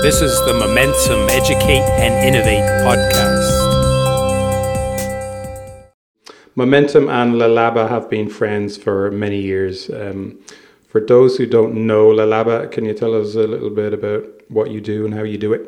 This is the Momentum Educate and Innovate podcast. Momentum and LaLaba have been friends for many years. For those who don't know LaLaba, can you tell us a little bit about what you do and how you do it?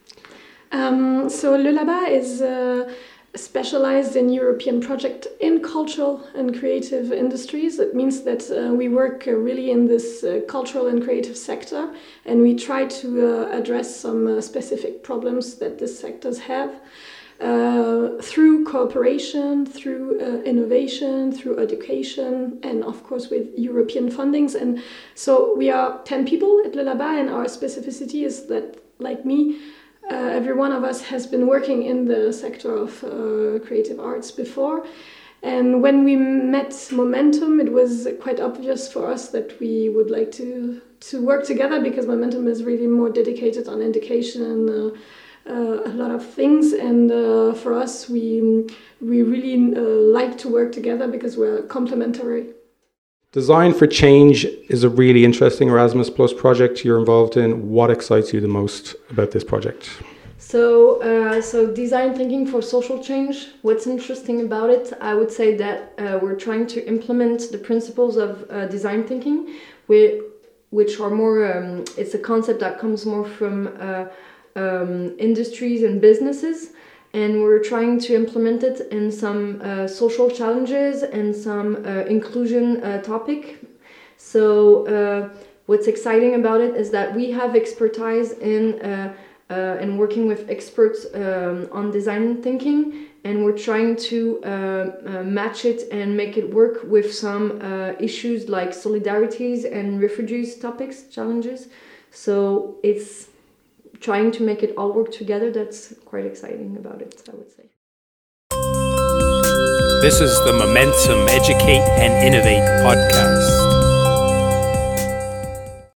So LaLaba is specialized in European project in cultural and creative industries. It means that we work really in this cultural and creative sector, and we try to address some specific problems that these sectors have through cooperation, through innovation, through education, and of course with European fundings. And so we are 10 people at LaLaba, and our specificity is that, like me, every one of us has been working in the sector of creative arts before. And when we met Momentum, it was quite obvious for us that we would like to work together, because Momentum is really more dedicated on education and a lot of things. And for us, we really like to work together because we're complementary. Design for Change is a really interesting Erasmus Plus project you're involved in. What excites you the most about this project? So design thinking for social change. What's interesting about it, I would say that we're trying to implement the principles of design thinking, which are more, it's a concept that comes more from industries and businesses. And we're trying to implement it in some social challenges and some inclusion topic. So what's exciting about it is that we have expertise in working with experts on design thinking, and we're trying to match it and make it work with some issues like solidarities and refugees topics, challenges. So it's trying to make it all work together. That's quite exciting about it, I would say. This is the Momentum Educate and Innovate podcast.